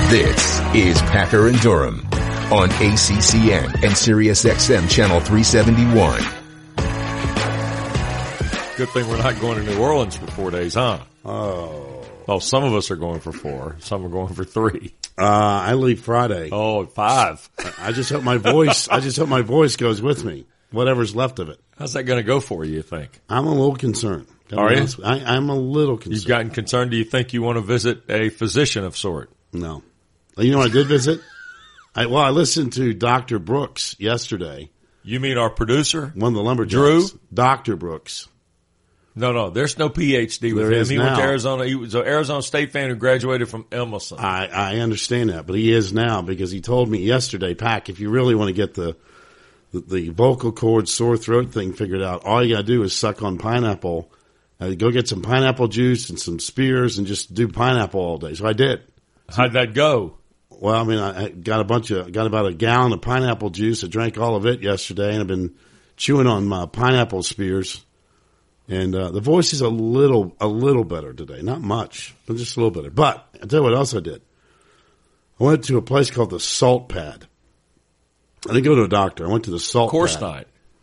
This is Packer and Durham on ACCN and Sirius XM Channel 371. Good thing we're not going to New Orleans for 4 days, huh? Oh. Well, some of us are going for 4. Some are going for 3. I leave Friday. Oh, 5. I just hope my voice goes with me. Whatever's left of it. How's that going to go for you think? I'm a little concerned. Are you? I'm a little concerned. You've gotten concerned. Do you think you want to visit a physician of sort? No. You know what I did visit? I listened to Dr. Brooks yesterday. You mean our producer? One of the lumberjacks. Drew? Dr. Brooks. No, there's no PhD with him. He went to Arizona. He was an Arizona State fan who graduated from Emerson. I understand that, but he is now because he told me yesterday, Pac, if you really want to get the vocal cord, sore throat thing figured out, all you got to do is suck on pineapple. Go get some pineapple juice and some spears and just do pineapple all day. So I did. How'd that go? Well, I mean, I got about a gallon of pineapple juice. I drank all of it yesterday, and I've been chewing on my pineapple spears. And the voice is a little better today. Not much, but just a little better. But I'll tell you what else I did. I went to a place called the Salt Pad. I didn't go to a doctor. I went to the Salt Pad. Of course not.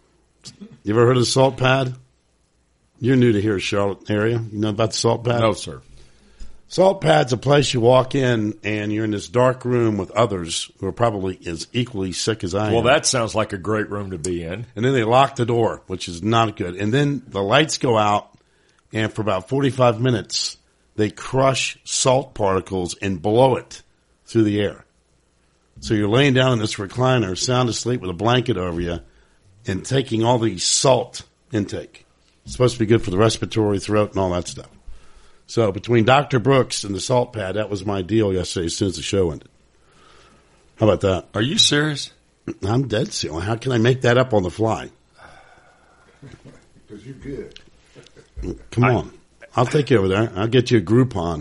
You ever heard of the Salt Pad? You're new to here, Charlotte area. You know about the Salt Pad? No, sir. Salt Pad's a place you walk in and you're in this dark room with others who are probably as equally sick as I am. Well, that sounds like a great room to be in. And then they lock the door, which is not good. And then the lights go out, and for about 45 minutes, they crush salt particles and blow it through the air. So you're laying down in this recliner, sound asleep with a blanket over you, and taking all the salt intake. It's supposed to be good for the respiratory, throat, and all that stuff. So between Dr. Brooks and the Salt Pad, that was my deal yesterday as soon as the show ended. How about that? Are you serious? I'm dead serious. How can I make that up on the fly? Because you're good. Come on. I'll take you over there. I'll get you a Groupon.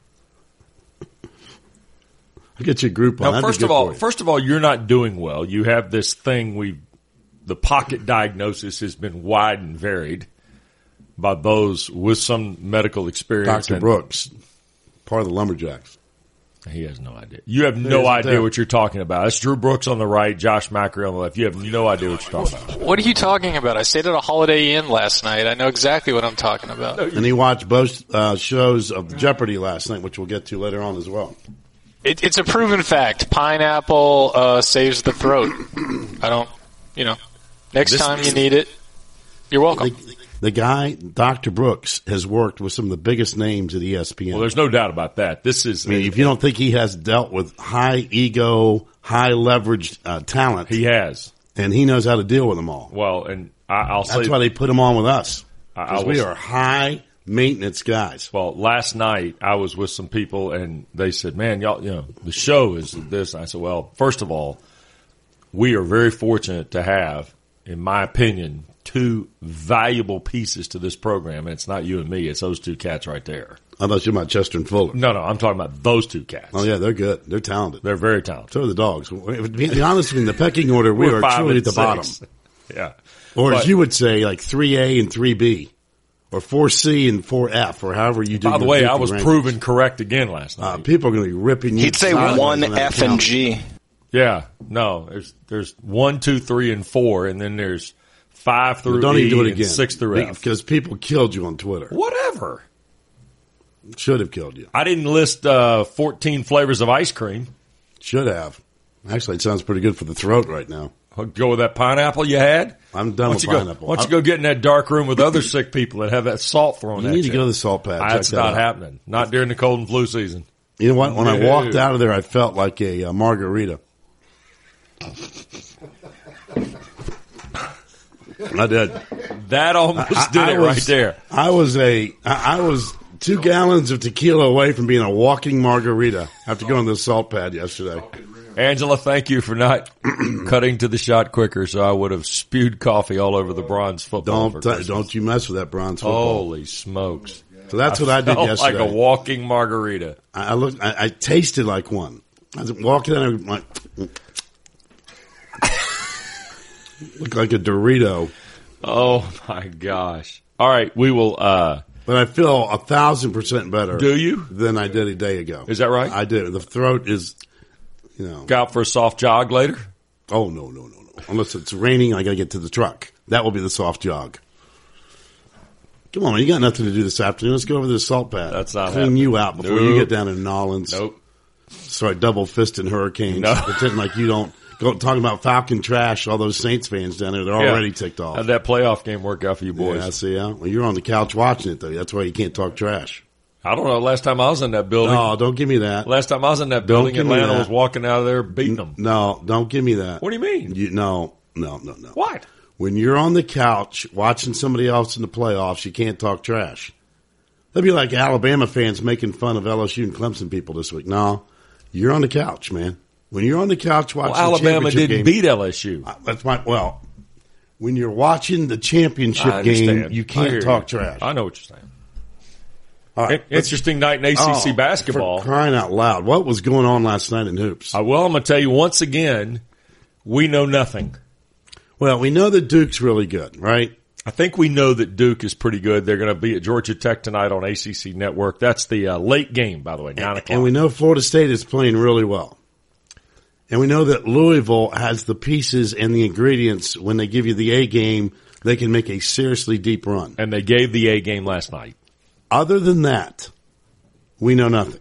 I'll get you a Groupon. Now, That'd first of all, you're not doing well. You have this thing the pocket diagnosis has been wide and varied by those with some medical experience. Dr. Brooks, part of the Lumberjacks. He has no idea. You have no idea what you're talking about. That's Drew Brooks on the right, Josh Macri on the left. You have no idea what you're talking about. What are you talking about? I stayed at a Holiday Inn last night. I know exactly what I'm talking about. And he watched both shows of Jeopardy last night, which we'll get to later on as well. It's a proven fact. Pineapple saves the throat. Next time you need it, you're welcome. The guy, Dr. Brooks, has worked with some of the biggest names at ESPN. Well, there's no doubt about that. If you don't think he has dealt with high ego, high leveraged talent. He has. And he knows how to deal with them all. Well, and I'll say. That's why they put him on with us. Because we are high maintenance guys. Well, last night I was with some people and they said, man, y'all, the show is this. And I said, well, first of all, we are very fortunate to have, in my opinion, 2 valuable pieces to this program, and it's not you and me. It's those 2 cats right there. I thought you were about Chester and Fuller. No, I'm talking about those 2 cats. Oh, yeah, they're good. They're talented. They're very talented. So are the dogs. To be honest, in the pecking order, we are truly at the bottom. Yeah. Or as you would say, like 3A and 3B, or 4C and 4F, or however you do. By the way, I was proven correct again last night. People are going to be ripping you. He'd say 1, F, and G. Yeah. No, there's 1, 2, 3, and 4, and then there's 5 through don't E even do it and again. 6 through F. Because people killed you on Twitter. Whatever. Should have killed you. I didn't list 14 flavors of ice cream. Should have. Actually, it sounds pretty good for the throat right now. I'll go with that pineapple you had? I'm done with pineapple. Why don't you go get in that dark room with other sick people that have that salt thrown at you? You need to go to the Salt Pad. That's not happening. Not during the cold and flu season. You know what? When I walked out of there, I felt like a margarita. I did. That almost did it right there. I was 2 gallons of tequila away from being a walking margarita after going to the Salt Pad yesterday. Angela, thank you for not cutting to the shot quicker, so I would have spewed coffee all over the bronze football. Don't you mess with that bronze football. Holy smokes. So that's what I did yesterday. Like a walking margarita. I tasted like one. I was walking out and like, looked like a Dorito. Oh my gosh. All right, we will But I feel 1,000% better. Do you? Than I did a day ago. Is that right? I do. The throat is, Go out for a soft jog later? Oh, no. Unless it's raining, I got to get to the truck. That will be the soft jog. Come on, man. You got nothing to do this afternoon. Let's go over to the salt pad. That's not Clean happening. you out before you get down in Nolans. Nope. Start double-fisting hurricanes. No. Pretending like you don't. Talking about Falcon trash, all those Saints fans down there, they're already ticked off. How'd that playoff game work out for you boys? Yeah, I see. Well, you're on the couch watching it, though. That's why you can't talk trash. I don't know. Last time I was in that building. No, don't give me that. Last time I was in that building, give me Atlanta that. was walking out of there beating them. No, don't give me that. What do you mean? No. What? When you're on the couch watching somebody else in the playoffs, you can't talk trash. That'd be like Alabama fans making fun of LSU and Clemson people this week. No, you're on the couch, man. When you're on the couch watching Alabama the championship didn't game, beat LSU. That's when you're watching the championship game, you can't talk trash. I know what you're saying. All right, Interesting night in ACC basketball. For crying out loud. What was going on last night in hoops? Well, I'm going to tell you once again, we know nothing. Well, we know that Duke's really good, right? I think we know that Duke is pretty good. They're going to be at Georgia Tech tonight on ACC Network. That's the late game, by the way, 9 o'clock. And we know Florida State is playing really well. And we know that Louisville has the pieces and the ingredients. When they give you the A game, they can make a seriously deep run. And they gave the A game last night. Other than that, we know nothing.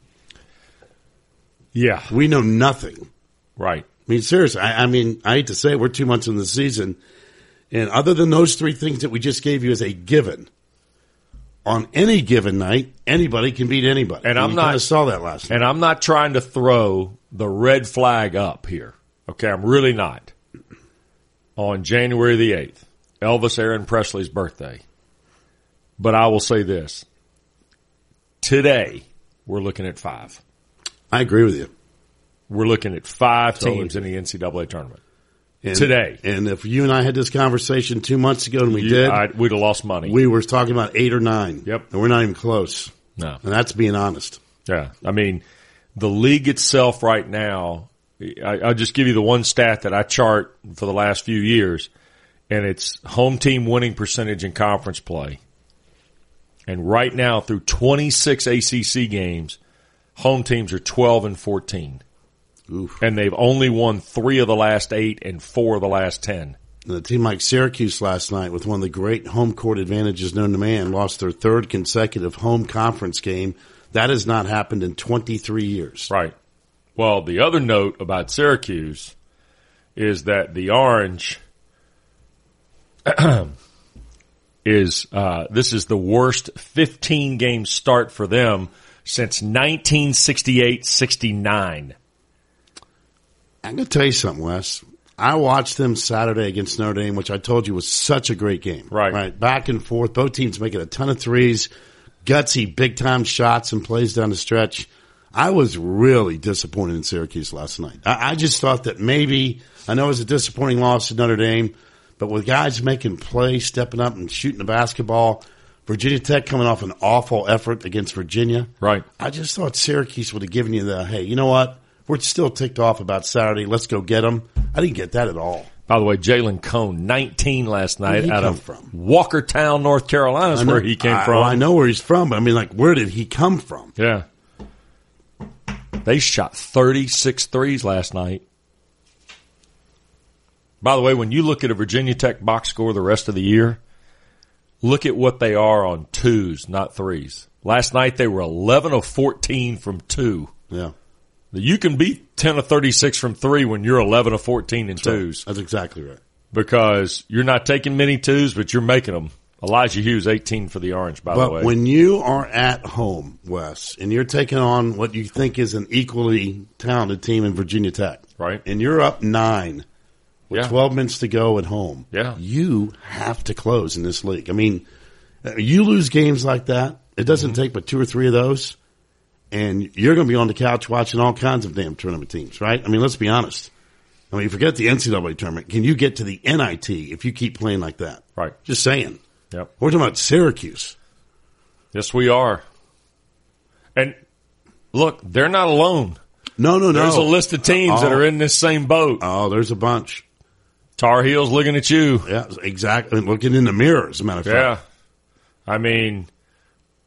Yeah. We know nothing. Right. I mean, seriously, I hate to say it, we're 2 months in the season. And other than those three things that we just gave you as a given, on any given night, anybody can beat anybody. And you kind of saw that last night. And I'm not trying to throw the red flag up here. Okay, I'm really not. On January the 8th, Elvis Aaron Presley's birthday. But I will say this. Today, we're looking at 5. I agree with you. We're looking at 5 Totally. teams in the NCAA tournament. And, Today. And if you and I had this conversation 2 months ago and we'd have lost money. We were talking about 8 or 9. Yep. And we're not even close. No. And that's being honest. Yeah. I mean, the league itself right now, I'll just give you the one stat that I chart for the last few years, and it's home team winning percentage in conference play. And right now, through 26 ACC games, home teams are 12-14. Oof. And they've only won 3 of the last 8 and 4 of the last 10. And a team like Syracuse last night, with one of the great home court advantages known to man, lost their 3rd consecutive home conference game. That has not happened in 23 years. Right. Well, the other note about Syracuse is that the Orange this is the worst 15-game start for them since 1968-69. I'm going to tell you something, Wes. I watched them Saturday against Notre Dame, which I told you was such a great game. Right. Back and forth. Both teams making a ton of threes, gutsy, big-time shots and plays down the stretch. I was really disappointed in Syracuse last night. I just thought that maybe, I know it was a disappointing loss to Notre Dame, but with guys making plays, stepping up and shooting the basketball, Virginia Tech coming off an awful effort against Virginia. Right. I just thought Syracuse would have given you the, hey, you know what? We're still ticked off about Saturday. Let's go get them. I didn't get that at all. By the way, Jalen Cone, 19 last night Where'd he out come of from? Walkertown, North Carolina is where he came from. I know where he's from, but I mean, like, where did he come from? Yeah. They shot 36 threes last night. By the way, when you look at a Virginia Tech box score the rest of the year, look at what they are on 2s, not 3s. Last night they were 11 of 14 from 2. Yeah. You can be 10 of 36 from 3 when you're 11 of 14 in 2s. That's exactly right. Because you're not taking many 2s, but you're making them. Elijah Hughes, 18 for the Orange, by the way. But when you are at home, Wes, and you're taking on what you think is an equally talented team in Virginia Tech, right? And you're up 9 with 12 minutes to go at home, you have to close in this league. I mean, you lose games like that, it doesn't take but 2 or 3 of those, and you're going to be on the couch watching all kinds of damn tournament teams, right? I mean, let's be honest. I mean, forget the NCAA tournament. Can you get to the NIT if you keep playing like that? Right. Just saying. Yep. We're talking about Syracuse. Yes, we are. And look, they're not alone. No. There's a list of teams that are in this same boat. Oh, there's a bunch. Tar Heels looking at you. Yeah, exactly. Looking in the mirror, as a matter of fact. Yeah. I mean,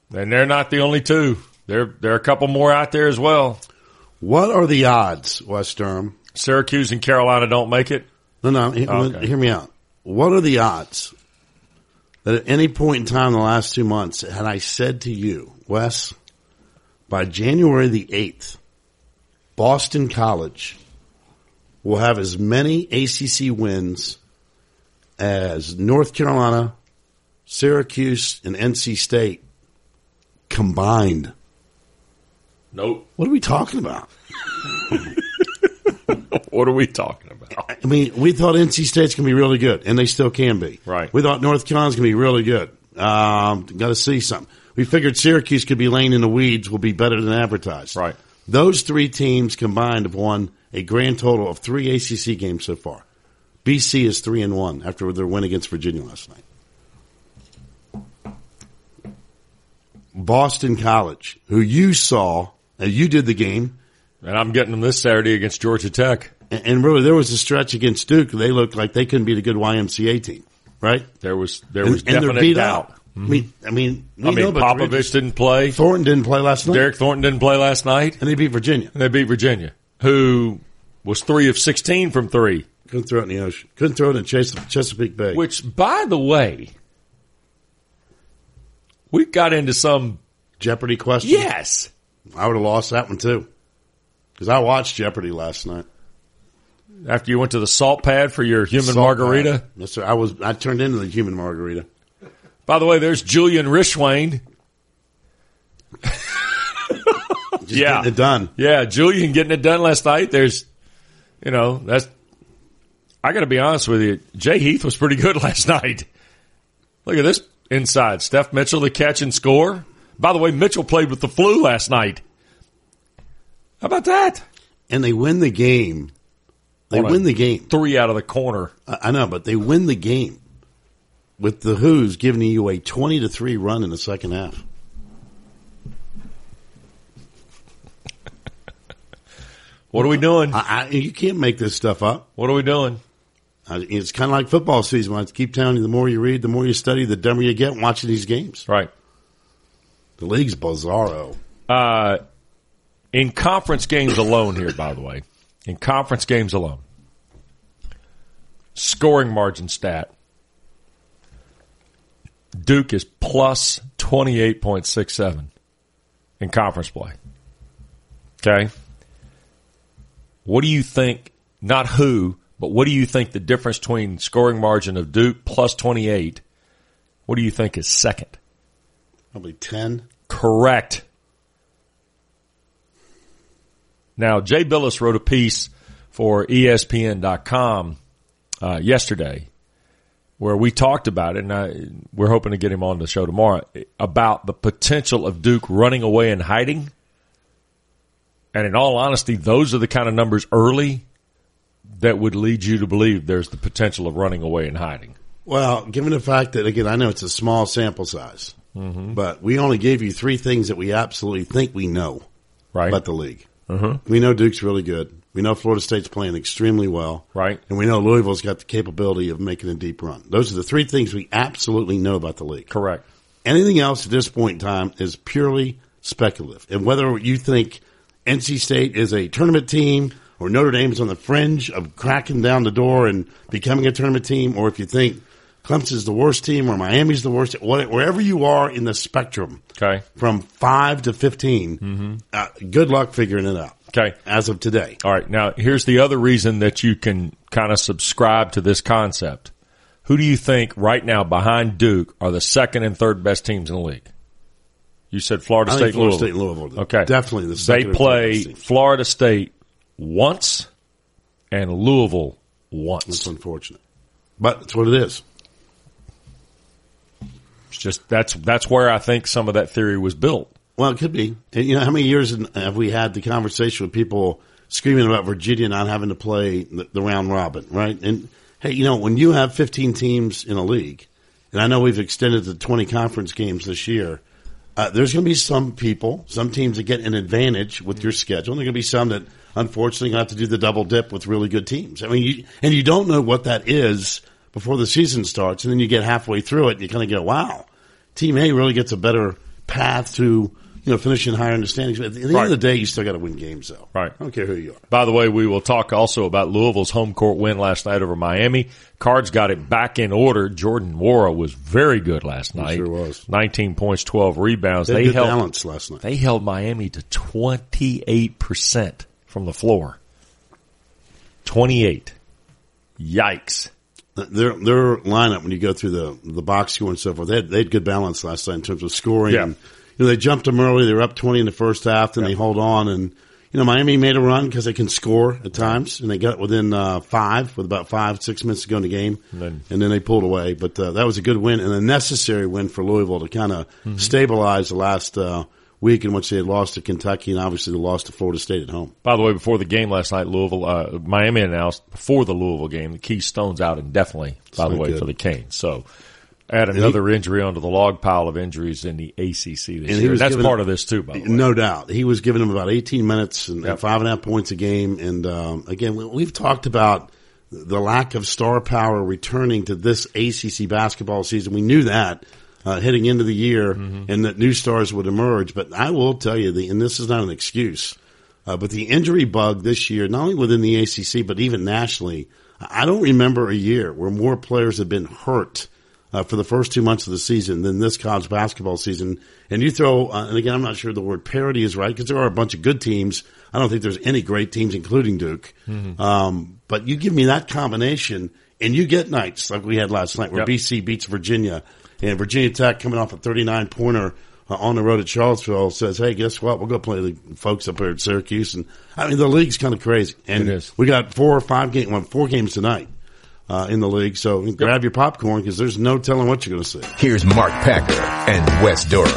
And they're not the only two. There are a couple more out there as well. What are the odds, Wes Durham? Syracuse and Carolina don't make it? No, Okay. hear me out. What are the odds that at any point in time in the last 2 months, had I said to you, Wes, by January the 8th, Boston College will have as many ACC wins as North Carolina, Syracuse, and NC State combined? Nope. What are we talking about? What are we talking about? I mean, we thought NC State's going to be really good, and they still can be. Right. We thought North Carolina's going to be really good. Got to see something. We figured Syracuse could be laying in the weeds, will be better than advertised. Right. Those three teams combined have won a grand total of 3 ACC games so far. BC is 3-1 after their win against Virginia last night. Boston College, who you saw, and you did the game. And I'm getting them this Saturday against Georgia Tech. And really, there was a stretch against Duke. They looked like they couldn't beat a good YMCA team, right? There was And they're definite beat doubt. out. I mean, we know about the Popovich Rangers. didn't play. Thornton didn't play last night, Derek Thornton didn't play last night. and they beat Virginia. And they beat Virginia, who was 3 of 16 from 3. Couldn't throw it in the ocean. Couldn't throw it in Chesapeake Bay. Which, by the way, we got into some. Jeopardy question? Yes. I would have lost that one too. Because I watched Jeopardy last night. After you went to the salt pad for your human Salt margarita. pad. Yes, sir. I turned into the human margarita. By the way, there's Julian Rishwain. Just getting it done. Yeah, Julian getting it done last night. There's, that's. I got to be honest with you. Jay Heath was pretty good last night. Look at this inside. Steph Mitchell, the catch and score. By the way, Mitchell played with the flu last night. How about that? And they win the game. They win the game. 3 out of the corner. I know, but they win the game with the Who's giving you a 20-3 run in the second half. What are we doing? You can't make this stuff up. What are we doing? It's kind of like football season. I keep telling you, the more you read, the more you study, the dumber you get watching these games. Right. The league's bizarro. In conference games alone here, by the way, in conference games alone, scoring margin stat, Duke is plus 28.67 in conference play. Okay? What do you think, not who, but what do you think the difference between scoring margin of Duke plus 28, what do you think is second? Probably 10. Correct. Now, Jay Billis wrote a piece for ESPN.com yesterday where we talked about it, and we're hoping to get him on the show tomorrow, about the potential of Duke running away and hiding. And in all honesty, those are the kind of numbers early that would lead you to believe there's the potential of running away and hiding. Well, given the fact that, again, I know it's a small sample size, but we only gave you 3 things that we absolutely think we know about the league. We know Duke's really good. We know Florida State's playing extremely well. Right. And we know Louisville's got the capability of making a deep run. Those are the 3 things we absolutely know about the league. Correct. Anything else at this point in time is purely speculative. And whether you think NC State is a tournament team or Notre Dame's on the fringe of cracking down the door and becoming a tournament team, or if you think Clemson's the worst team or Miami's the worst, wherever you are in the spectrum, Okay. from 5 to 15, good luck figuring it out. Okay. As of today. All right. Now, here's the other reason that you can kind of subscribe to this concept. Who do you think right now behind Duke are the second and third best teams in the league? You said Florida State, Florida State and Louisville. Okay. Definitely the second They or third play best team. Florida State once and Louisville once. That's unfortunate. But it's what it is. It's just that's where I think some of that theory was built. Well, it could be. And, you know, how many years have we had the conversation with people screaming about Virginia not having to play the round robin, right? And, hey, you know, when you have 15 teams in a league, and I know we've extended to 20 conference games this year, there's going to be some people, some teams that get an advantage with your schedule, and there are going to be some that, unfortunately, have to do the double dip with really good teams. I mean, you don't know what that is before the season starts, and then you get halfway through it, and you kind of go, wow, Team A really gets a better path to finishing higher in the standings. But at the end of the day, you still got to win games, though. Right. I don't care who you are. By the way, we will talk also about Louisville's home court win last night over Miami. Cards got it back in order. Jordan Nwora was very good last night. He sure was. 19 points, 12 rebounds. They held balance last night. They held Miami to 28% from the floor. 28. Yikes. Their lineup, when you go through the box score and so forth, they had good balance last night in terms of scoring. Yeah. And, they jumped them early. They were up 20 in the first half, then they hold on. And, Miami made a run because they can score at times, and they got within 5 with about 5-6 minutes to go in the game, and then they pulled away. But that was a good win and a necessary win for Louisville to kind of stabilize the last week in which they had lost to Kentucky and obviously they lost to Florida State at home. By the way, before the game last night, Miami announced before the Louisville game, the Keystone's out indefinitely, by the way, for the Canes. So add another injury onto the log pile of injuries in the ACC this year. That's part of this too, by the way. No doubt. He was giving them about 18 minutes and 5.5 points a game. And again, we've talked about the lack of star power returning to this ACC basketball season. We knew that heading into the year and that new stars would emerge. But I will tell you, and this is not an excuse, but the injury bug this year, not only within the ACC, but even nationally, I don't remember a year where more players have been hurt for the first 2 months of the season than this college basketball season. And you throw, and again, I'm not sure the word parity is right because there are a bunch of good teams. I don't think there's any great teams, including Duke. But you give me that combination and you get nights like we had last night where BC beats Virginia and Virginia Tech coming off a 39-pointer on the road at Charlottesville says, hey, guess what? We'll go play the folks up here at Syracuse. And I mean, the league's kind of crazy. And it is. We got 4 games tonight. In the league, so grab your popcorn because there's no telling what you're going to see. Here's Mark Packer and Wes Durham.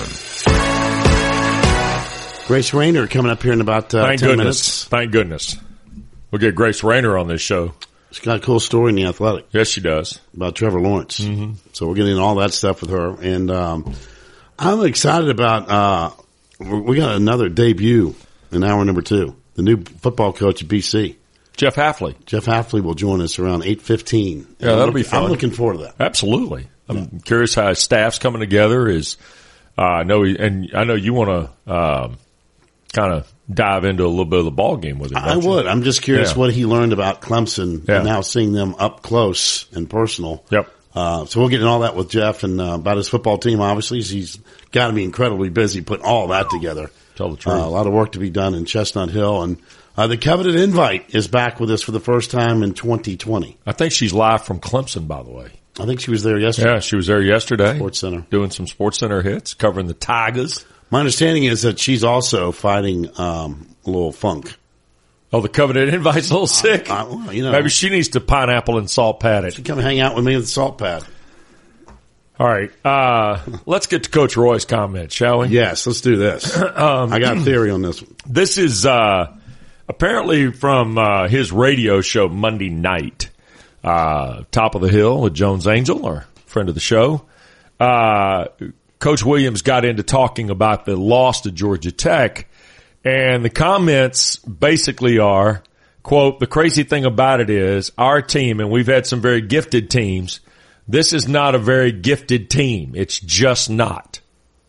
Grace Rayner coming up here in about 10 minutes. Thank goodness. We'll get Grace Rayner on this show. She's got a cool story in The Athletic. Yes, she does. About Trevor Lawrence. So we're getting all that stuff with her. And I'm excited about we got another debut in hour number 2. The new football coach at BC. Jeff Hafley will join us around 8:15. Yeah, that'll be fun. I'm looking forward to that. Absolutely. I'm curious how his staff's coming together. I know you want to kind of dive into a little bit of the ball game with him. I would. I'm just curious what he learned about Clemson and now seeing them up close and personal. Yep. So we'll get into all that with Jeff and about his football team. Obviously, he's got to be incredibly busy putting all that together. Tell the truth. A lot of work to be done in Chestnut Hill and. The coveted invite is back with us for the first time in 2020. I think she's live from Clemson, by the way. I think she was there yesterday. Yeah, she was there yesterday. Sports Center. Doing some Sports Center hits, covering the Tigers. My understanding is that she's also fighting a little funk. Oh, the coveted invite's a little sick? Maybe she needs to pineapple and salt pad it. She come hang out with me with the salt pad. All right. Let's get to Coach Roy's comment, shall we? Yes, let's do this. I got a theory on this one. This is apparently from his radio show Monday night, Top of the Hill with Jones Angel, our friend of the show. Coach Williams got into talking about the loss to Georgia Tech, and the comments basically are, quote, the crazy thing about it is our team, and we've had some very gifted teams, this is not a very gifted team. It's just not.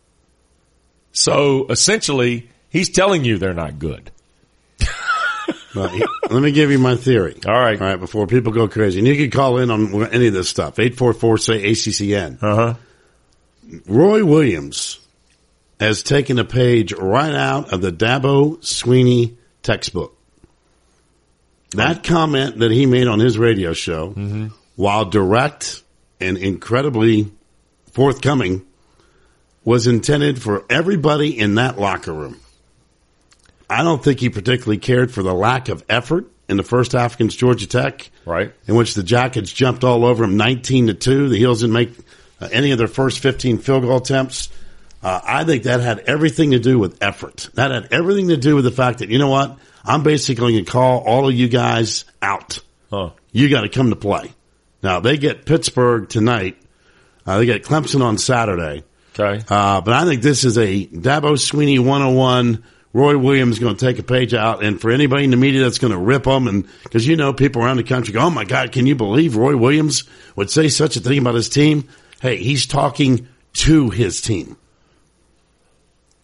So essentially, he's telling you they're not good. Let me give you my theory. All right. Before people go crazy. And you can call in on any of this stuff. 844-SAY-ACCN. Roy Williams has taken a page right out of the Dabo Swinney textbook. That comment that he made on his radio show, while direct and incredibly forthcoming, was intended for everybody in that locker room. I don't think he particularly cared for the lack of effort in the first half against Georgia Tech, right? In which the Jackets jumped all over him 19-2. The Heels didn't make any of their first 15 field goal attempts. I think that had everything to do with effort. That had everything to do with the fact that, you know what, I'm basically going to call all of you guys out. You got to come to play. Now, they get Pittsburgh tonight. They get Clemson on Saturday. Okay. But I think this is a Dabo Swinney 101. Roy Williams is going to take a page out, and for anybody in the media that's going to rip them, and because people around the country go, oh my God, can you believe Roy Williams would say such a thing about his team? Hey, he's talking to his team.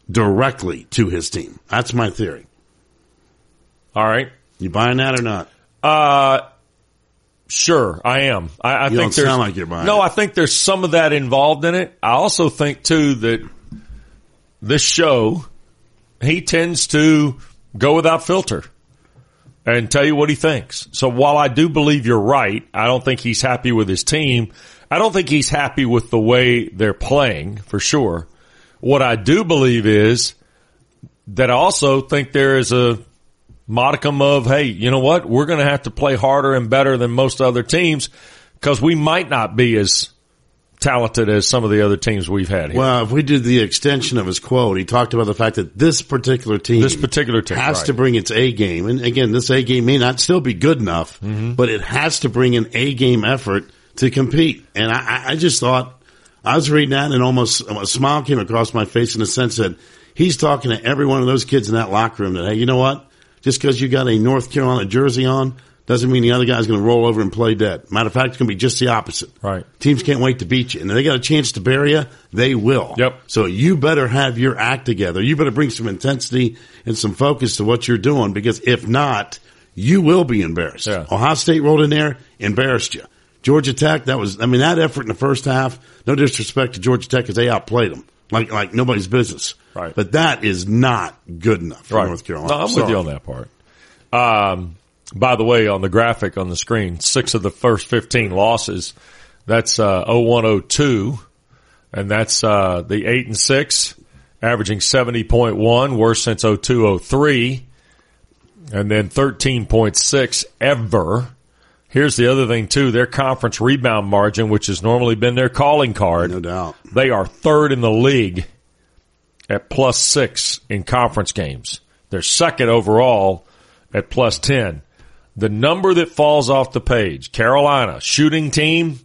directly to his team. That's my theory. All right. You buying that or not? Sure, I am. I think don't sound like you're buying No, it. I think there's some of that involved in it. I also think, too, that this show, he tends to go without filter and tell you what he thinks. So while I do believe you're right, I don't think he's happy with his team. I don't think he's happy with the way they're playing, for sure. What I do believe is that I also think there is a modicum of, hey, you know what? We're going to have to play harder and better than most other teams because we might not be as talented as some of the other teams we've had here. Well, if we did the extension of his quote, he talked about the fact that this particular team has right. to bring its A game. And again, this A game may not still be good enough, but it has to bring an A game effort to compete. And I just thought, I was reading that and almost a smile came across my face in the sense that he's talking to every one of those kids in that locker room that, hey, you know what? Just because you got a North Carolina jersey on doesn't mean the other guy's going to roll over and play dead. Matter of fact, it's going to be just the opposite. Right. Teams can't wait to beat you. And if they got a chance to bury you, they will. Yep. So you better have your act together. You better bring some intensity and some focus to what you're doing because if not, you will be embarrassed. Yeah. Ohio State rolled in there, embarrassed you. Georgia Tech, that effort in the first half, no disrespect to Georgia Tech because they outplayed them. Like nobody's business. Right. But that is not good enough for North Carolina. No, I'm with you on that part. By the way, on the graphic on the screen, 6 of the first 15 losses, that's 0102, and that's the 8-6, averaging 70.1, worst since 0203, and then 13.6 ever. Here's the other thing, too. Their conference rebound margin, which has normally been their calling card. No doubt. They are third in the league at +6 in conference games. They're second overall at +10. The number that falls off the page, Carolina, shooting team,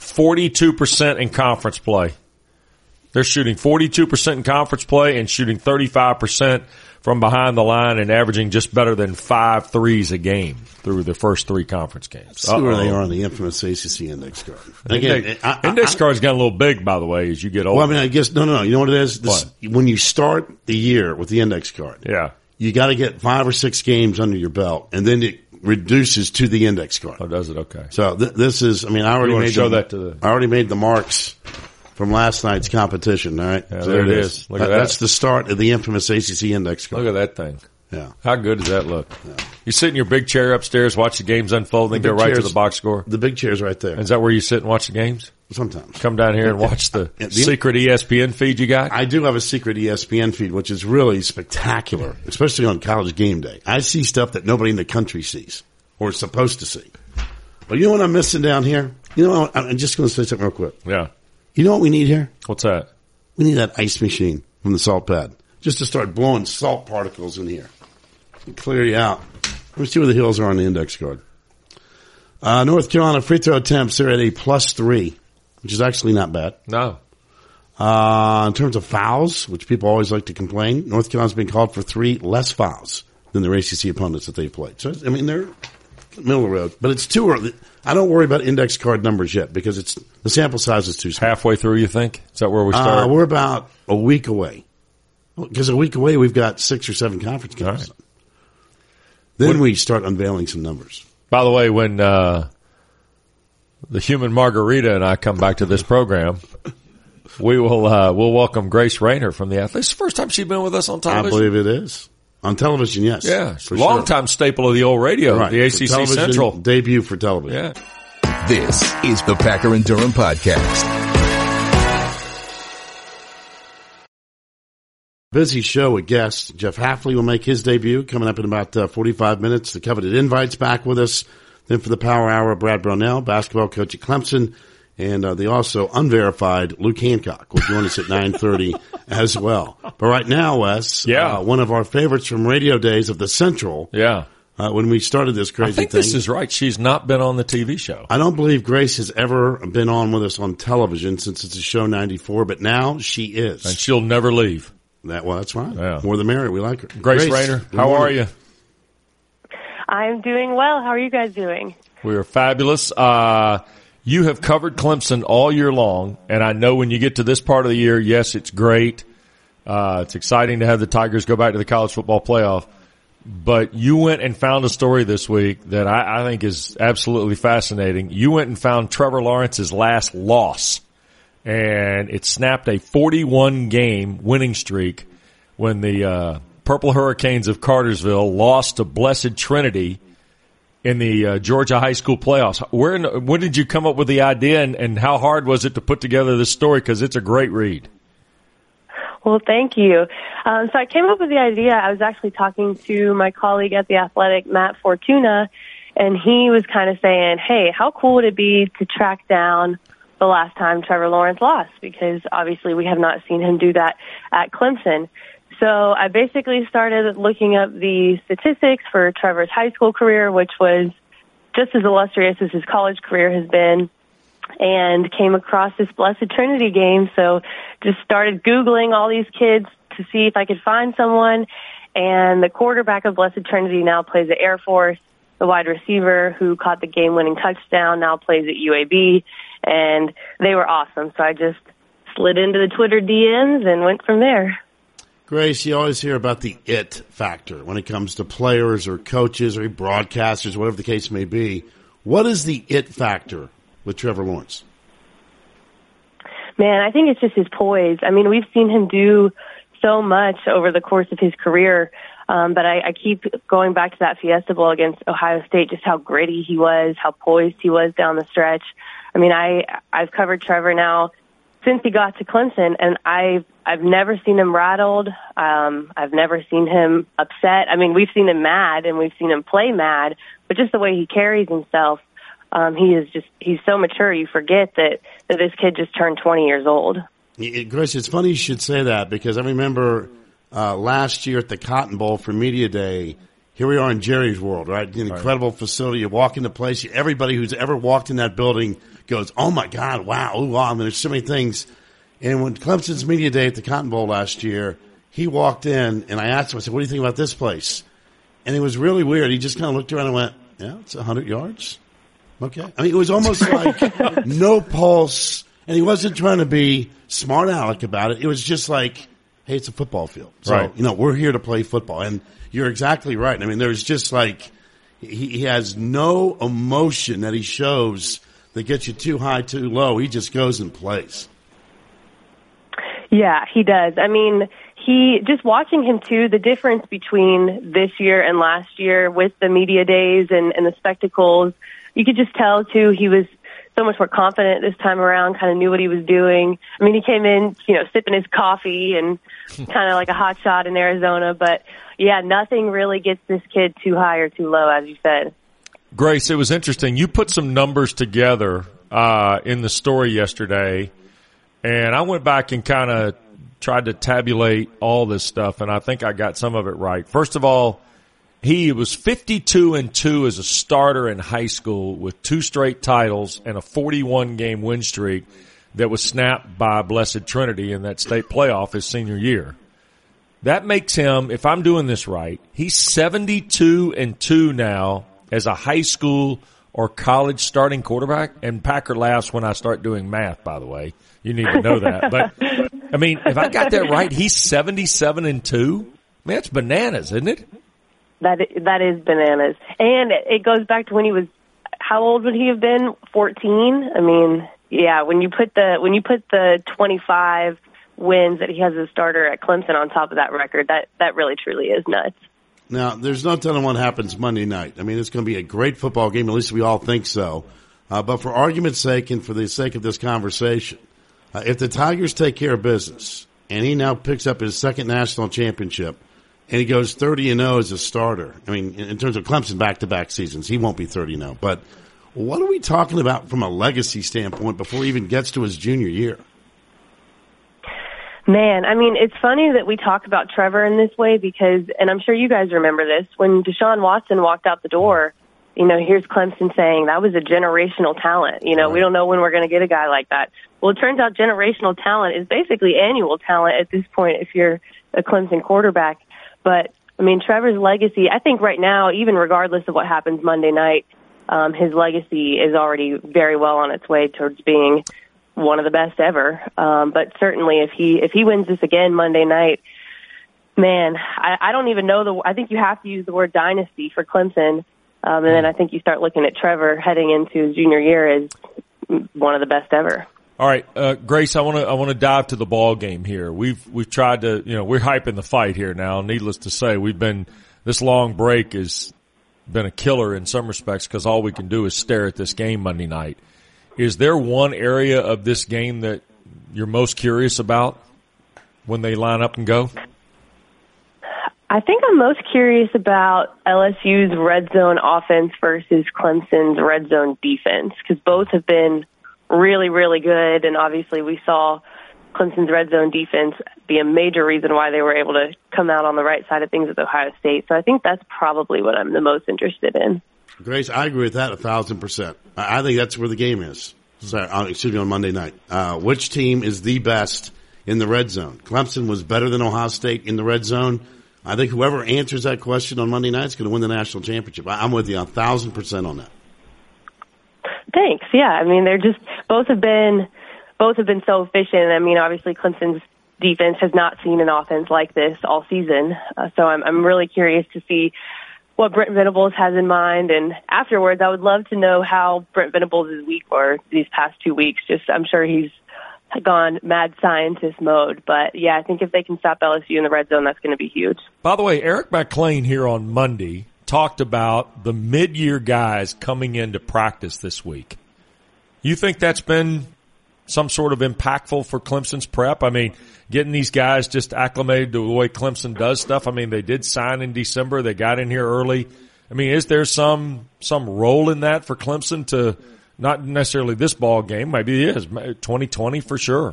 42% in conference play. They're shooting 42% in conference play and shooting 35% from behind the line and averaging just better than 5 threes a game through the first 3 conference games. See where they are on the infamous ACC index card. Again, index card's got a little big, by the way, as you get older. Well, I mean, I guess, no. You know what it is? When you start the year with the index card, yeah, you got to get 5 or 6 games under your belt, and then it reduces to the index card. Oh, does it? Okay. So this is, I mean, I already made the marks from last night's competition. All right, yeah, so there it is. Look at that. That's the start of the infamous ACC index card. Look at that thing. Yeah. How good does that look? Yeah. You sit in your big chair upstairs, watch the games unfold, then go right to the box score? The big chair's right there. Is that where you sit and watch the games? Sometimes. Come down here and watch the secret ESPN feed you got? I do have a secret ESPN feed, which is really spectacular, especially on College game day. I see stuff that nobody in the country sees or is supposed to see. But you know what I'm missing down here? You know, I'm just going to say something real quick. Yeah. You know what we need here? What's that? We need that ice machine from the salt pad just to start blowing salt particles in here and clear you out. Let me see where the hills are on the index card. North Carolina free throw attempts, they're at a +3, which is actually not bad. No. In terms of fouls, which people always like to complain, North Carolina's been called for 3 less fouls than their ACC opponents that they've played. So, I mean, they're middle of the road, but it's too early. I don't worry about index card numbers yet because the sample size is too small. Halfway through, you think? Is that where we start? We're about a week away. Because a week away, we've got 6 or 7 conference games. Right. Then we start unveiling some numbers. By the way, when the human Margarita and I come back to this program, we'll welcome Grace Rayner from the Athletes. It's the first time she's been with us on television. I believe it is. On television, yes. Yeah, long-time staple of the old radio, right. The ACC Central. Debut for television. Yeah. This is the Packer and Durham Podcast. Busy show with guests. Jeff Hafley will make his debut coming up in about 45 minutes. The coveted invites back with us. Then for the Power Hour, Brad Brownell, basketball coach at Clemson. And the also unverified Luke Hancock will join us at 9:30 as well. But right now, Wes, one of our favorites from radio days of the Central. Yeah. When we started this crazy thing. I think this is right. She's not been on the TV show. I don't believe Grace has ever been on with us on television since it's a show 94, but now she is. And she'll never leave. That's right. Yeah. More the merrier. We like her. Grace Rayner, how are you? I'm doing well. How are you guys doing? We are fabulous. You have covered Clemson all year long, and I know when you get to this part of the year, yes, it's great. It's exciting to have the Tigers go back to the college football playoff. But you went and found a story this week that I think is absolutely fascinating. You went and found Trevor Lawrence's last loss, and it snapped a 41-game winning streak when the Purple Hurricanes of Cartersville lost to Blessed Trinity in the Georgia high school playoffs. When did you come up with the idea, and how hard was it to put together this story? Because it's a great read. Well, thank you. So I came up with the idea. I was actually talking to my colleague at The Athletic, Matt Fortuna, and he was kind of saying, hey, how cool would it be to track down the last time Trevor Lawrence lost? Because obviously we have not seen him do that at Clemson. So I basically started looking up the statistics for Trevor's high school career, which was just as illustrious as his college career has been, and came across this Blessed Trinity game. So just started Googling all these kids to see if I could find someone. And the quarterback of Blessed Trinity now plays at Air Force. The wide receiver who caught the game-winning touchdown now plays at UAB. And they were awesome. So I just slid into the Twitter DMs and went from there. Grace, you always hear about the it factor when it comes to players or coaches or broadcasters, whatever the case may be. What is the it factor with Trevor Lawrence? Man, I think it's just his poise. I mean, we've seen him do so much over the course of his career, but I keep going back to that Fiesta Bowl against Ohio State, just how gritty he was, how poised he was down the stretch. I mean, I've covered Trevor now since he got to Clemson, and I've never seen him rattled. I've never seen him upset. I mean, we've seen him mad, and we've seen him play mad, but just the way he carries himself, he's so mature. You forget that this kid just turned 20 years old. Grace, it's funny you should say that, because I remember last year at the Cotton Bowl for Media Day, here we are in Jerry's World, right? An incredible facility. You walk into place, everybody who's ever walked in that building goes, oh my God, wow, ooh, wow. I mean, there's so many things. And when Clemson's Media Day at the Cotton Bowl last year, he walked in, and I asked him, I said, what do you think about this place? And it was really weird. He just kind of looked around and went, yeah, it's 100 yards. Okay. I mean, it was almost like no pulse, and he wasn't trying to be smart aleck about it. It was just like, hey, it's a football field. So, right. We're here to play football. And you're exactly right. I mean, there's just like, he has no emotion that he shows that gets you too high, too low. He just goes and plays. Yeah, he does. I mean, just watching him too, the difference between this year and last year with the media days and the spectacles, you could just tell too, he was so much more confident this time around, kind of knew what he was doing. I mean, he came in, sipping his coffee and kind of like a hot shot in Arizona, but yeah, nothing really gets this kid too high or too low, as you said. Grace, it was interesting. You put some numbers together in the story yesterday, and I went back and kind of tried to tabulate all this stuff, and I think I got some of it right. First of all, he was 52-2 as a starter in high school with 2 straight titles and a 41-game win streak that was snapped by Blessed Trinity in that state playoff his senior year. That makes him, if I'm doing this right, he's 72-2 now as a high school or college starting quarterback. And Packer laughs when I start doing math, by the way. You need to know that. But, I mean, if I got that right, he's 77-2. Man, that's bananas, isn't it? That is bananas. And it goes back to when he was, how old would he have been? 14? I mean, yeah, when you put the 25 wins that he has as a starter at Clemson on top of that record, that really truly is nuts. Now, there's no telling what happens Monday night. I mean, it's going to be a great football game. At least we all think so. But for argument's sake and for the sake of this conversation, if the Tigers take care of business and he now picks up his second national championship and he goes 30-0 as a starter, I mean, in terms of Clemson back-to-back seasons, he won't be 30-0. But what are we talking about from a legacy standpoint before he even gets to his junior year? Man, I mean, it's funny that we talk about Trevor in this way because, and I'm sure you guys remember this, when Deshaun Watson walked out the door, here's Clemson saying that was a generational talent. Right. We don't know when we're going to get a guy like that. Well, it turns out generational talent is basically annual talent at this point if you're a Clemson quarterback. But, I mean, Trevor's legacy, I think right now, even regardless of what happens Monday night, his legacy is already very well on its way towards being one of the best ever. But certainly if he wins this again Monday night, man, I don't even know I think you have to use the word dynasty for Clemson. And then I think you start looking at Trevor heading into his junior year as one of the best ever. All right, Grace, I want to dive to the ball game here. We've tried to, we're hyping the fight here now. Needless to say, this long break has been a killer in some respects because all we can do is stare at this game Monday night. Is there one area of this game that you're most curious about when they line up and go? I think I'm most curious about LSU's red zone offense versus Clemson's red zone defense, because both have been really, really good. And obviously we saw Clemson's red zone defense be a major reason why they were able to come out on the right side of things with Ohio State. So I think that's probably what I'm the most interested in. Grace, I agree with that 1,000%. I think that's where the game is. On Monday night. Which team is the best in the red zone? Clemson was better than Ohio State in the red zone. I think whoever answers that question on Monday night is going to win the national championship. I'm with you 1,000% on that. Thanks. Yeah, I mean, they're just both have been so efficient. I mean, obviously Clemson's defense has not seen an offense like this all season. So I'm really curious to see what Brent Venables has in mind. And afterwards, I would love to know how Brent Venables' week or these past 2 weeks. I'm sure he's gone mad scientist mode. But, yeah, I think if they can stop LSU in the red zone, that's going to be huge. By the way, Eric McLean here on Monday talked about the mid-year guys coming into practice this week. You think that's been some sort of impactful for Clemson's prep? I mean, getting these guys just acclimated to the way Clemson does stuff. I mean, they did sign in December. They got in here early. I mean, is there some role in that for Clemson to not necessarily this ball game? Maybe it is 2020 for sure.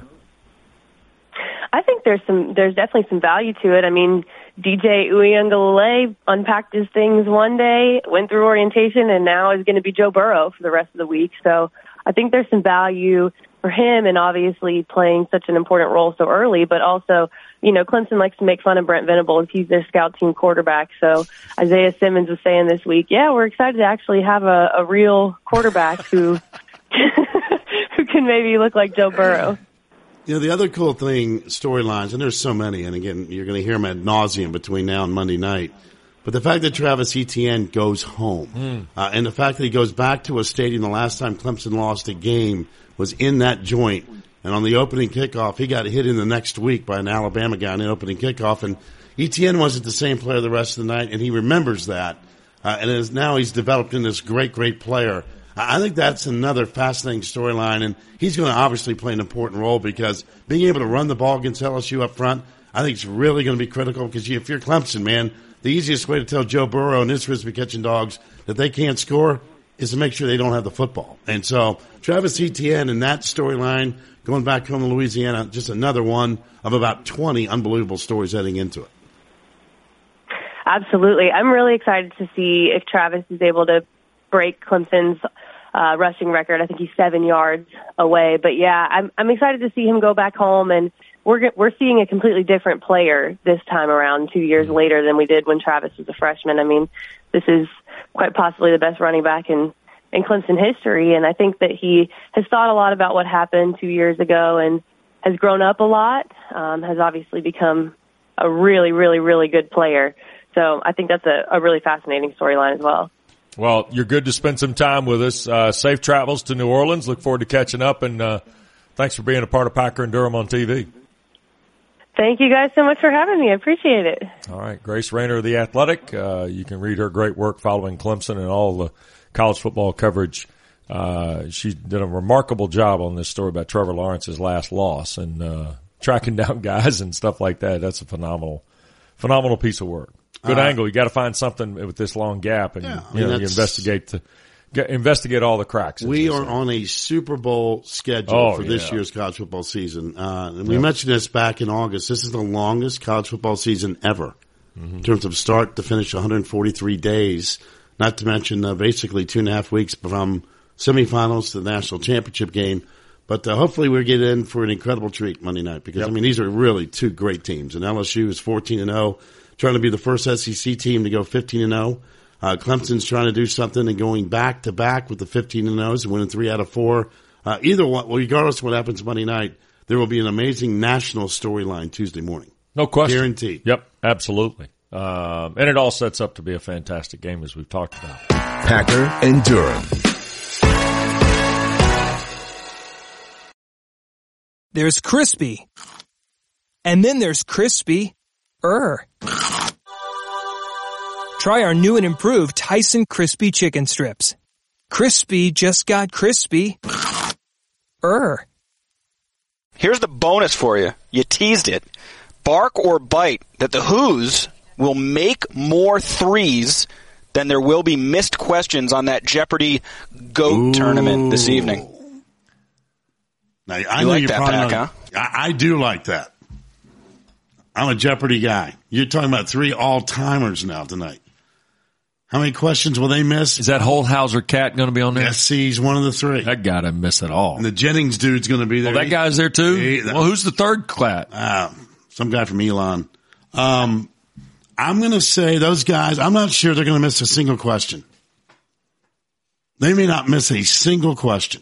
I think there's definitely some value to it. I mean, DJ Uiagalelei unpacked his things one day, went through orientation, and now is going to be Joe Burrow for the rest of the week. So I think there's some value for him, and obviously playing such an important role so early, but also, Clemson likes to make fun of Brent Venables. He's their scout team quarterback. So Isaiah Simmons was saying this week, yeah, we're excited to actually have a real quarterback who who can maybe look like Joe Burrow. The other cool thing, storylines, and there's so many, and again, you're going to hear them ad nauseum between now and Monday night, but the fact that Travis Etienne goes home, and the fact that he goes back to a stadium the last time Clemson lost a game was in that joint, and on the opening kickoff, he got hit in the next week by an Alabama guy on the opening kickoff, and Etienne wasn't the same player the rest of the night, and he remembers that, and now he's developed into this great, great player. I think that's another fascinating storyline, and he's going to obviously play an important role because being able to run the ball against LSU up front, I think it's really going to be critical because if you're Clemson, man, the easiest way to tell Joe Burrow and his Frisbee catching dogs that they can't score is to make sure they don't have the football. And so Travis Etienne and that storyline going back home to Louisiana, just another one of about 20 unbelievable stories heading into it. Absolutely. I'm really excited to see if Travis is able to break Clemson's rushing record. I think he's 7 yards away. But, yeah, I'm excited to see him go back home, and we're seeing a completely different player this time around 2 years later than we did when Travis was a freshman. I mean, this is quite possibly the best running back in Clemson history, and I think that he has thought a lot about what happened 2 years ago and has grown up a lot, has obviously become a really, really, really good player. So I think that's a really fascinating storyline as well. Well, you're good to spend some time with us. Safe travels to New Orleans. Look forward to catching up, and thanks for being a part of Packer and Durham on TV. Thank you guys so much for having me. I appreciate it. All right. Grace Rayner of The Athletic. You can read her great work following Clemson and all the college football coverage. She did a remarkable job on this story about Trevor Lawrence's last loss and tracking down guys and stuff like that. That's a phenomenal piece of work. Good angle. You got to find something with this long gap, and you investigate all the cracks. We are on a Super Bowl schedule for this year's college football season. And we mentioned this back in August. This is the longest college football season ever in terms of start to finish, 143 days, not to mention basically 2.5 weeks from semifinals to the national championship game. But hopefully we'll get in for an incredible treat Monday night because, I mean, these are really two great teams. And LSU is 14-0. Trying to be the first SEC team to go 15-0. Clemson's trying to do something and going back-to-back with the 15-0s and winning 3 out of 4 Either one, well, regardless of what happens Monday night, there will be an amazing national storyline Tuesday morning. No question. Guaranteed. Yep, absolutely. And it all sets up to be a fantastic game, as we've talked about. Packer and Durham. There's crispy. And then there's crispy. Try our new and improved Tyson Crispy Chicken Strips. Crispy just got crispy. Here's the bonus for you. You teased it. Bark or bite that the Who's will make more threes than there will be missed questions on that Jeopardy GOAT tournament this evening. Now, You I know like you're that, probably Pack, not, I do like that. I'm a Jeopardy guy. You're talking about 3 all-timers now tonight. How many questions will they miss? Is that Holthauser cat going to be on there? Yes, he's one of the 3. That guy didn't miss it all. And the Jennings dude's going to be there. That guy's there too? Well, who's the third cat? Some guy from Elon. I'm going to say those guys, I'm not sure they're going to miss a single question. They may not miss a single question.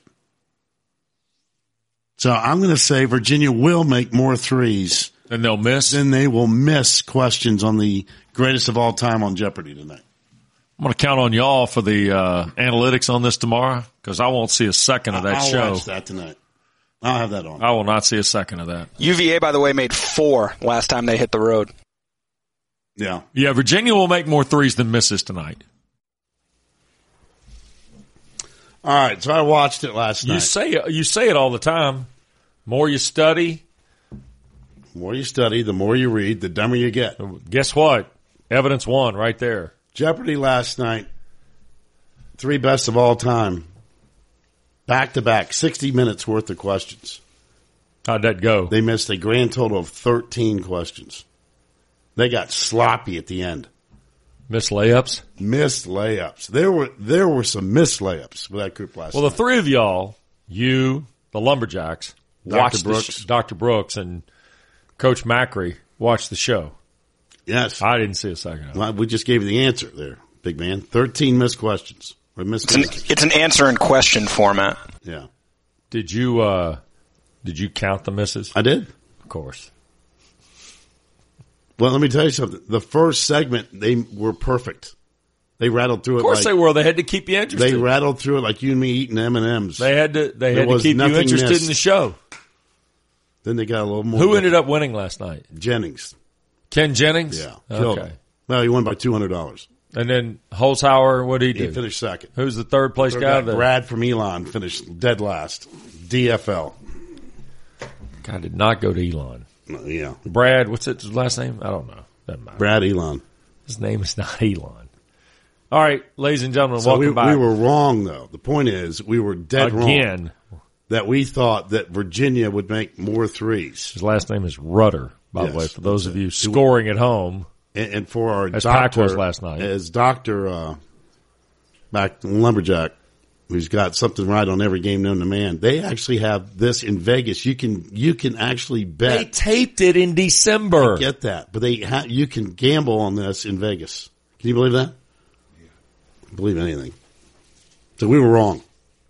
So I'm going to say Virginia will make more threes. And they'll miss? Then they will miss questions on the greatest of all time on Jeopardy tonight. I'm going to count on y'all for the analytics on this tomorrow, because I won't see a second of that show. I'll watch that tonight. I'll have that on. I will not see a second of that. UVA, by the way, made 4 last time they hit the road. Yeah. Yeah, Virginia will make more threes than misses tonight. All right, so I watched it last night. You say it all the time. More you study. The more you study, the more you read, the dumber you get. Guess what? Evidence won right there. Jeopardy last night, 3 best of all time. Back-to-back, 60 minutes worth of questions. How'd that go? They missed a grand total of 13 questions. They got sloppy at the end. Missed layups? Missed layups. There were some missed layups with that group last night. Well, the 3 of y'all, you, the Lumberjacks, watched Brooks. Dr. Brooks and Coach Macri watched the show. Yes. I didn't see a second of it. Well, we just gave you the answer there, big man. 13 missed questions. Or missed answers. It's an answer and question format. Yeah. Did you count the misses? I did. Of course. Well, let me tell you something. The first segment, they were perfect. They rattled through it. Of course they were. They had to keep you interested. They rattled through it like you and me eating M&Ms. They had to keep you interested in the show. Then they got a little more. Who ended up winning last night? Jennings. Ken Jennings? Yeah. Killed him. Well, he won by $200. And then Holzhauer, what did he do? He finished second. Who's the third place guy? Brad from Elon finished dead last. DFL. I did not go to Elon. Yeah. Brad, what's his last name? I don't know. Doesn't matter. Brad Elon. His name is not Elon. All right, ladies and gentlemen, so welcome back. We were wrong, though. The point is, we were dead wrong. That we thought that Virginia would make more threes. His last name is Rudder, by the way, for those of you scoring at home. And for our as doctor, Pac was last night. As Dr. Back Lumberjack, who's got something right on every game known to man, they actually have this in Vegas. You can actually bet. They taped it in December. I get that, but you can gamble on this in Vegas. Can you believe that? Yeah. Believe anything. So we were wrong.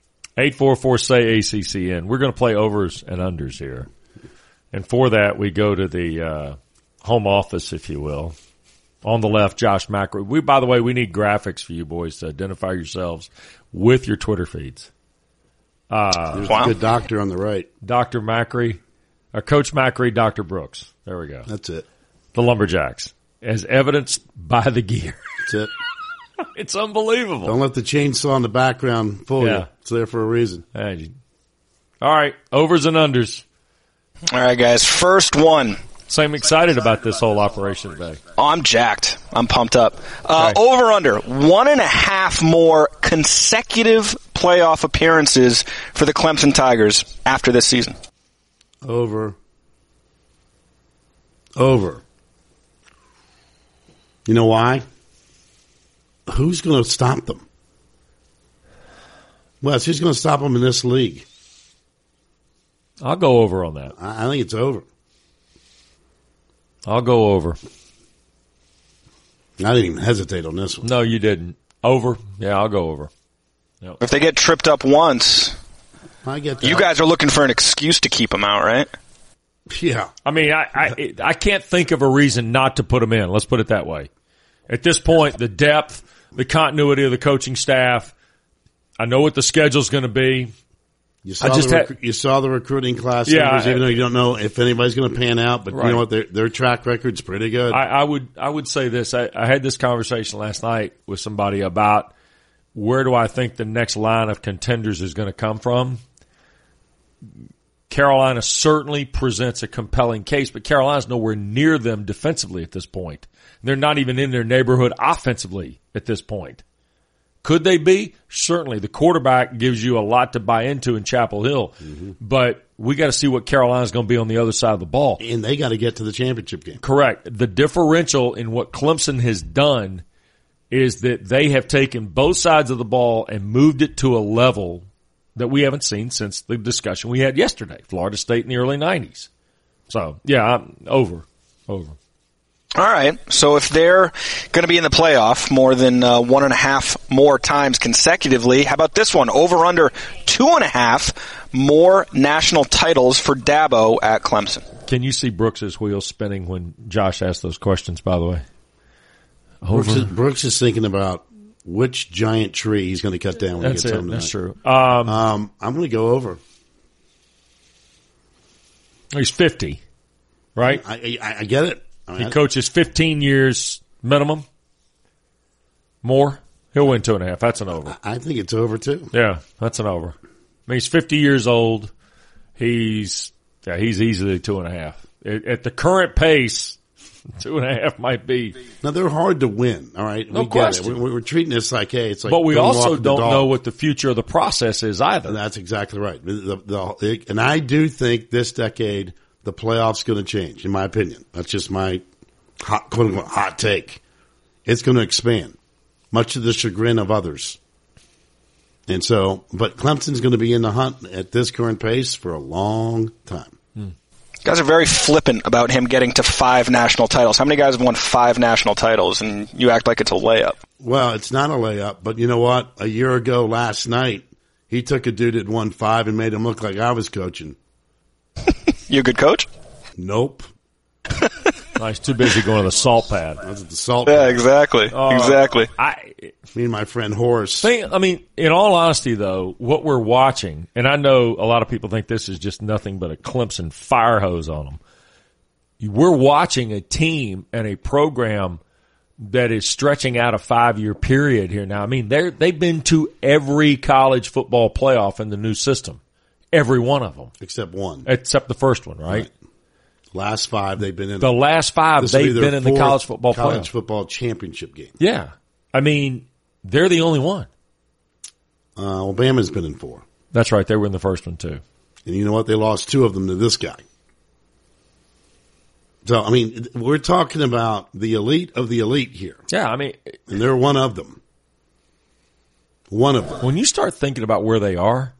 844-SAY-ACCN. We're going to play overs and unders here. And for that, we go to the home office, if you will. On the left, Josh Macri. By the way, we need graphics for you boys to identify yourselves with your Twitter feeds. There's a good doctor on the right. Dr. Macri, Coach Macri, Dr. Brooks. There we go. That's it. The Lumberjacks, as evidenced by the gear. That's it. It's unbelievable. Don't let the chainsaw in the background fool you. It's there for a reason. All right, overs and unders. All right, guys. First one. So I'm excited about this whole operation today. Oh, I'm jacked. I'm pumped up. Over under 1.5 more consecutive playoff appearances for the Clemson Tigers after this season. Over. You know why? Who's going to stop them? Wes, who's going to stop them in this league? I'll go over on that. I think it's over. I'll go over. I didn't even hesitate on this one. No, you didn't. Over? Yeah, I'll go over. Yep. If they get tripped up once, I get that. You guys are looking for an excuse to keep him out, right? Yeah. I mean, I can't think of a reason not to put him in. Let's put it that way. At this point, the depth, the continuity of the coaching staff, I know what the schedule's going to be. You saw the recruiting class numbers, even though you don't know if anybody's going to pan out, but you know what? Their track record's pretty good. I would say this. I had this conversation last night with somebody about where do I think the next line of contenders is going to come from. Carolina certainly presents a compelling case, but Carolina's nowhere near them defensively at this point. They're not even in their neighborhood offensively at this point. Could they be? Certainly. The quarterback gives you a lot to buy into in Chapel Hill, but we got to see what Carolina's going to be on the other side of the ball. And they got to get to the championship game. Correct. The differential in what Clemson has done is that they have taken both sides of the ball and moved it to a level that we haven't seen since the discussion we had yesterday. Florida State in the early 90s. So, yeah, I'm over. All right. So if they're going to be in the playoff more than 1.5 more times consecutively, how about this one? Over under 2.5 more national titles for Dabo at Clemson. Can you see Brooks's wheels spinning when Josh asked those questions, by the way? Brooks is thinking about which giant tree he's going to cut down when he gets home tonight. That's true. I'm going to go over. He's 50, right? I get it. He coaches 15 years minimum. More. He'll win 2.5. That's an over. I think it's over, too. Yeah, that's an over. I mean, he's 50 years old. He's easily 2.5. At the current pace, 2.5 might be. Now, they're hard to win, all right? No we question. Get it. We're treating this like, hey, it's like. But we also don't know what the future of the process is either. And that's exactly right. And I do think this decade, the playoff's going to change, in my opinion. That's just my quote unquote hot take. It's going to expand, much to the chagrin of others. And so, but Clemson's going to be in the hunt at this current pace for a long time. You guys are very flippant about him getting to 5 national titles. How many guys have won 5 national titles, and you act like it's a layup? Well, it's not a layup, but you know what? A year ago last night, he took a dude that won 5 and made him look like I was coaching. You a good coach? Nope. He's too busy going to the salt pad. I was at the salt Yeah, pad. exactly. Exactly. Me and my friend Horace. I mean, in all honesty, though, what we're watching, and I know a lot of people think this is just nothing but a Clemson fire hose on them. We're watching a team and a program that is stretching out a 5-year period here now. I mean, they've been to every college football playoff in the new system. Every one of them. Except one. Except the first one, right? Last 5 they've been in. The last 5 they've been in the college football college playoff. football championship game. Yeah. I mean, they're the only one. Alabama's been in 4. That's right. They were in the first one, too. And you know what? They lost 2 of them to this guy. So, I mean, we're talking about the elite of the elite here. Yeah, I mean. And they're one of them. One of them. When you start thinking about where they are,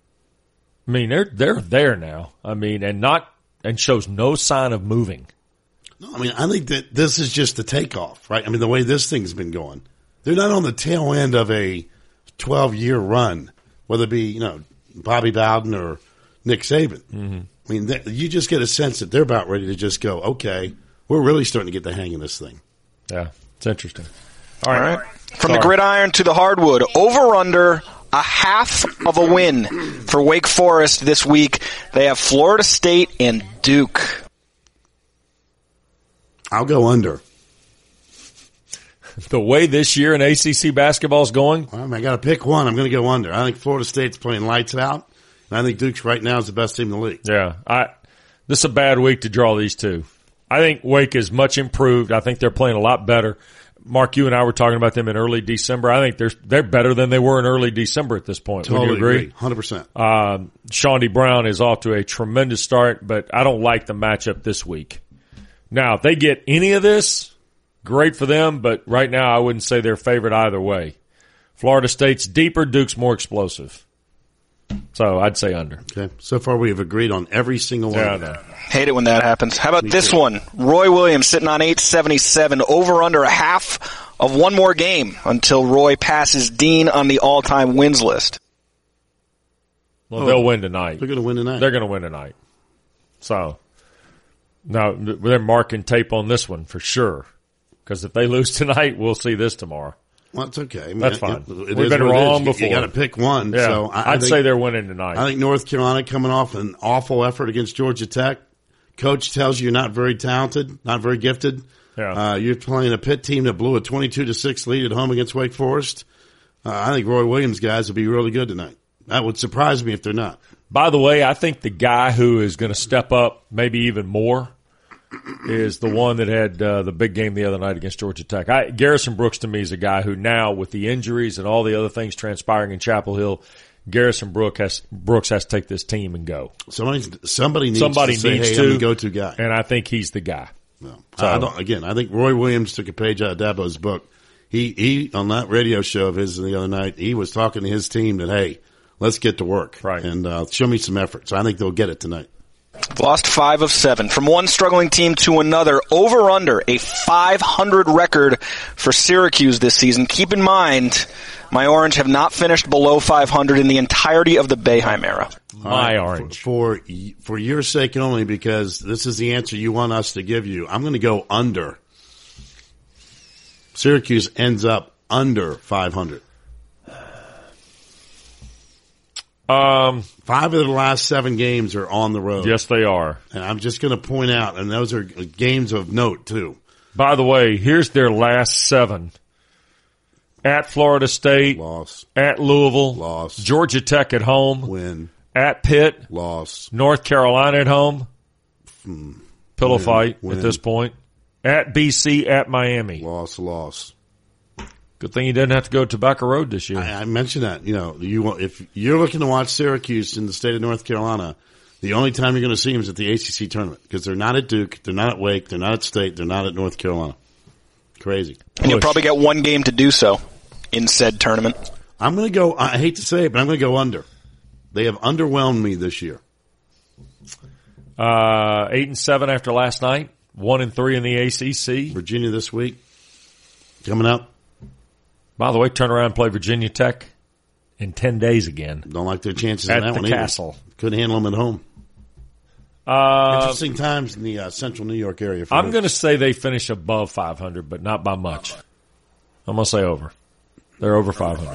I mean, they're there now. I mean, and shows no sign of moving. No, I mean, I think that this is just the takeoff, right? I mean, the way this thing's been going. They're not on the tail end of a 12-year run, whether it be, Bobby Bowden or Nick Saban. Mm-hmm. I mean, you just get a sense that they're about ready to just go, okay, we're really starting to get the hang of this thing. Yeah, it's interesting. All right. From the gridiron to the hardwood, over under 1/2 of a win for Wake Forest this week. They have Florida State and Duke. I'll go under. The way this year in ACC basketball is going? Well, I got to pick one. I'm going to go under. I think Florida State's playing lights out, and I think Duke's right now is the best team in the league. Yeah. This is a bad week to draw these two. I think Wake is much improved. I think they're playing a lot better. Mark, you and I were talking about them in early December. I think they're better than they were in early December at this point. Totally Would you agree? 100%. Shawnee Brown is off to a tremendous start, but I don't like the matchup this week. Now, if they get any of this, great for them, but right now I wouldn't say they're favored either way. Florida State's deeper, Duke's more explosive. So I'd say under. Okay. So far we have agreed on every single one. Yeah, I know. Hate it when that happens. How about this one? Roy Williams sitting on 877, over under 1/2 of one more game until Roy passes Dean on the all-time wins list. Well, they'll win tonight. They're going to win tonight. They're going to win tonight. So, now they're marking tape on this one for sure. Because if they lose tonight, we'll see this tomorrow. Well, it's okay. I mean, That's fine. We've been wrong before. You got to pick one. Yeah, So I'd say they're winning tonight. I think North Carolina coming off an awful effort against Georgia Tech. Coach tells you you're not very talented, not very gifted. Yeah. You're playing a Pitt team that blew a 22-6 lead at home against Wake Forest. I think Roy Williams guys will be really good tonight. That would surprise me if they're not. By the way, I think the guy who is going to step up maybe even more is the one that had the big game the other night against Georgia Tech. Garrison Brooks, to me, is a guy who now, with the injuries and all the other things transpiring in Chapel Hill, Garrison Brooks has to take this team and go. Somebody needs to say, hey, I'm the go-to guy. And I think he's the guy. No. I think Roy Williams took a page out of Dabo's book. He on that radio show of his the other night, he was talking to his team that, hey, let's get to work. Right. And show me some effort. So I think they'll get it tonight. Lost 5 of 7. From one struggling team to another, over under a 500 record for Syracuse this season. Keep in mind, my Orange have not finished below 500 in the entirety of the Boeheim era. My Orange. For your sake only, because this is the answer you want us to give you, I'm going to go under. Syracuse ends up under 500. 5 of the last 7 games are on the road. Yes, they are. And I'm just going to point out, and those are games of note, too. By the way, here's their last 7. At Florida State. Loss. At Louisville. Loss. Georgia Tech at home. Win. At Pitt. Loss. North Carolina at home. Pillow Win. fight Win. at this point. At BC. At Miami. Loss. Good thing you didn't have to go to Tobacco Road this year. I mentioned that. If you're looking to watch Syracuse in the state of North Carolina, the only time you're going to see them is at the ACC tournament because they're not at Duke, they're not at Wake, they're not at State, they're not at North Carolina. Crazy. And you'll probably get one game to do so in said tournament. I'm going to go, I hate to say it, but I'm going to go under. They have underwhelmed me this year. 8-7 after last night, 1-3 in the ACC. Virginia this week, coming up. By the way, turn around and play Virginia Tech in 10 days again. Don't like their chances at in that the one Castle. Either. Couldn't handle them at home. Interesting times in the central New York area. I'm going to say they finish above 500, but not by much. I'm going to say over. They're over 500.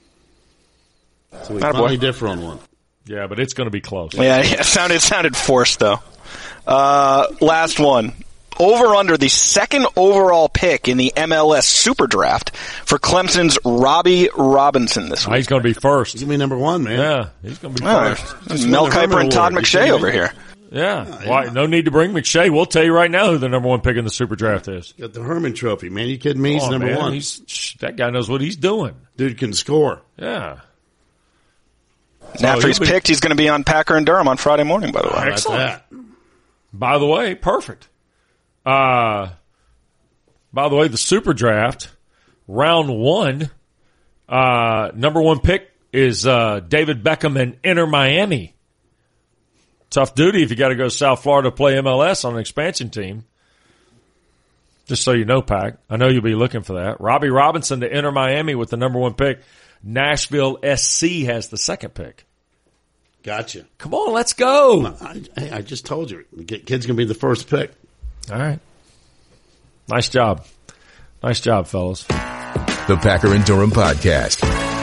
So we finally differ on one. Yeah, but it's going to be close. Yeah, it sounded forced, though. Last one. Over under the second overall pick in the MLS Super Draft for Clemson's Robbie Robinson this week. He's going to be first. He's going to be number 1, man. Yeah, he's going to be first. Mel Kiper and Todd McShay over here. Yeah. Why? No need to bring McShay. We'll tell you right now who the number 1 pick in the Super Draft is. Got the Herman Trophy, man. You kidding me? He's number 1. That guy knows what he's doing. Dude can score. Yeah. And after he's picked, he's going to be on Packer and Durham on Friday morning, by the way. Excellent. By the way, perfect. By the way, the Super Draft, round 1, number 1 pick is David Beckham and Inter Miami. Tough duty if you got to go to South Florida to play MLS on an expansion team. Just so you know, Pac. I know you'll be looking for that. Robbie Robinson to Inter Miami with the number 1 pick. Nashville SC has the 2nd pick. Gotcha. Come on, let's go. I just told you. The kid's going to be the first pick. All right. Nice job. Nice job, fellas. The Packer and Durham Podcast.